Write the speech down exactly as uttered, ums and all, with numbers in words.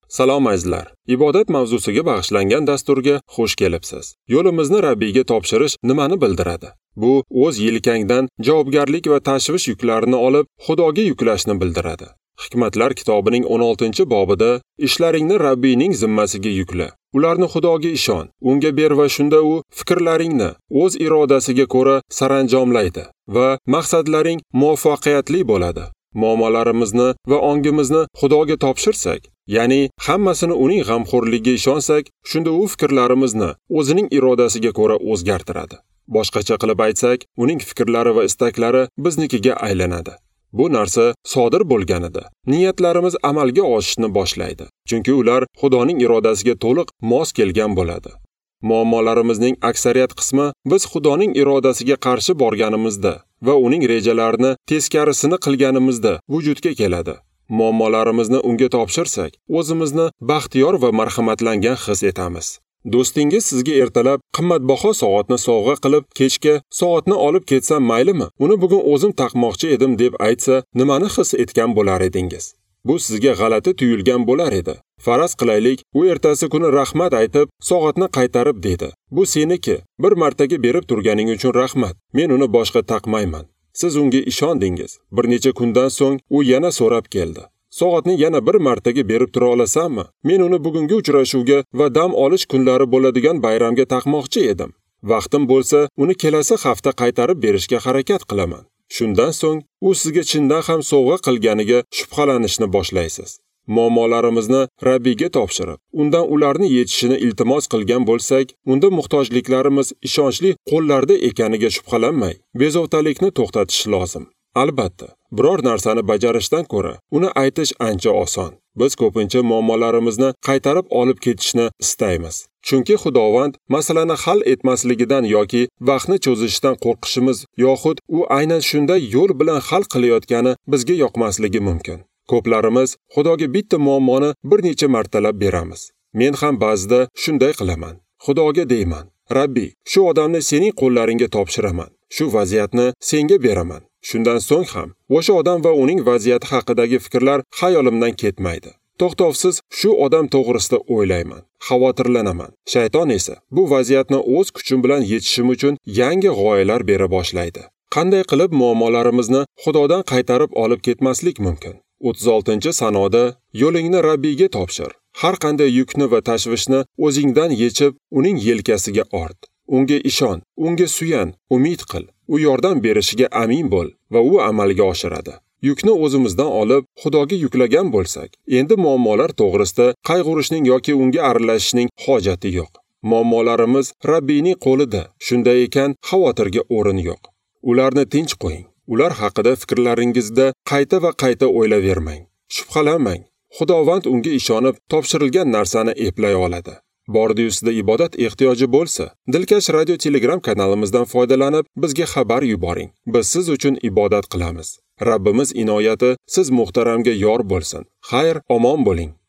Salom azizlar. Ibodat mavzusiga bag'ishlangan dasturga xush kelibsiz. Yo'limizni Rabbiyga topshirish nimani bildiradi? Bu o'z yelkangdan javobgarlik va tashvish yuklarini olib Xudoga yuklashni bildiradi. Hikmatlar kitobining o'n oltinchi bobida ishlaringni Rabbiyning zimmasiga yukla. Ularni Xudoga ishon, unga ber va shunda u fikrlaringni o'z irodasiga ko'ra saranjomlaydi va maqsadlaring muvaffaqiyatli bo'ladi. Muammolarimizni va ongimizni Xudoga topshirsak, ya'ni hammasini uning g'amxo'rligiga ishonsak, shunda u fikrlarimizni o'zining irodasiga ko'ra o'zgartiradi. Boshqacha qilib aytsak, uning fikrlari va istaklari biznikiga aylanadi. Bu narsa sodir bo'lganida niyatlarimiz amalga oshishni boshlaydi, chunki ular Xudoning irodasiga to'liq mos kelgan bo'ladi. Muammolarimizning aksariyat qismi biz Xudoning irodasiga qarshi borganimizda va uning rejalarini teskarisini qilganimizda vujudga keladi. Muammolarimizni unga topshirsak, o'zimizni baxtiyor va marhamatlangan his etamiz. Do'stingiz sizga ertalab qimmatbaho soatni sovg'a qilib, kechga soatni olib ketsam maylimi? Uni bugun o'zim taqmoqchi edim deb aytsa, nimani his etgan bo'lar edingiz? Bu sizga g'alati tuyulgan bo'lar edi. Faraz qilaylik, u ertasi kuni rahmat aytib, soatni qaytarib dedi. Bu seniki. Bir martaga berib turganing uchun rahmat. Men uni boshqa taqmayman. Siz unga ishondingiz. Bir necha kundan so'ng u yana so'rab keldi. Soatni yana bir martaga berib tura olasanmi? Men uni bugungi uchrashuvga va dam olish kunlari bo'ladigan bayramga taqmoqchi edim. Vaqtim bo'lsa, uni kelasi hafta qaytarib berishga harakat qilaman. Shundan so'ng u sizga chindan ham sovg'a qilganiga shubhalanishni boshlaysiz. Muammolarimizni Rabbiyga topshirib, undan ularni yechishini iltimos qilgan bo'lsak, unda muhtojliklarimiz ishonchli qo'llarda ekaniga shubhalanmay, bezovtalikni to'xtatish lozim. Albatta, biror narsani bajarishdan ko'ra, uni aytish ancha oson. Biz ko'pincha muammolarimizni qaytarib olib ketishni istaymiz. Chunki Xudovand masalani hal etmasligidan yoki vaqtni cho'zishdan qo'rqishimiz yoxud u aynan shunday yo'l bilan hal qilayotgani bizga yoqmasligi mumkin. Ko'plarimiz Xudoga bitta muammoni bir necha martalab beramiz. Men ham ba'zida shunday qilaman. Xudoga deyman: Rabbiy, shu odamni sening qo'llaringga topshiraman. Shu vaziyatni senga beraman. Shundan so'ng ham o'sha odam va uning vaziyati haqidagi fikrlar xayolimdan ketmaydi. To'xtovsiz shu odam to'g'risida o'ylayman, xavotirlanaman. Shayton esa bu vaziyatni o'z kuchim bilan yechishim uchun yangi g'oyalar bera boshlaydi. Qanday qilib muammolarimizni Xudodan qaytarib olib ketmaslik mumkin? o'ttiz oltinchi sanoda yo'lingni Rabbiyga topshir. Har qanday yukni va tashvishni o'zingdan yechib, uning yelkasiga ort. Unga ishon, unga suyan, umid qil. U yordam berishiga amin bo'l va u amalga oshiradi. Yukni o'zimizdan olib, Xudoga yuklagan bo'lsak, endi muammolar to'g'risida qayg'urishning yoki unga aralashishning hojati yo'q. Muammolarimiz Rabbiyning qo'lida. Shunday ekan, xavotirga o'rin yo'q. Ularni tinch qo'ying. Ular haqida fikrlaringizda qayta va qayta o'ylavermang. Shubhalanmang. Xudovand unga ishonib, topshirilgan narsani eplay oladi. Bordiyusida ibodat ehtiyoji bo'lsa, Dilkash radio Telegram kanalimizdan foydalanib, bizga xabar yuboring. Biz siz uchun ibodat qilamiz. Rabbimiz inoyati siz muhtaramga yor bo'lsin. Xayr, omon bo'ling.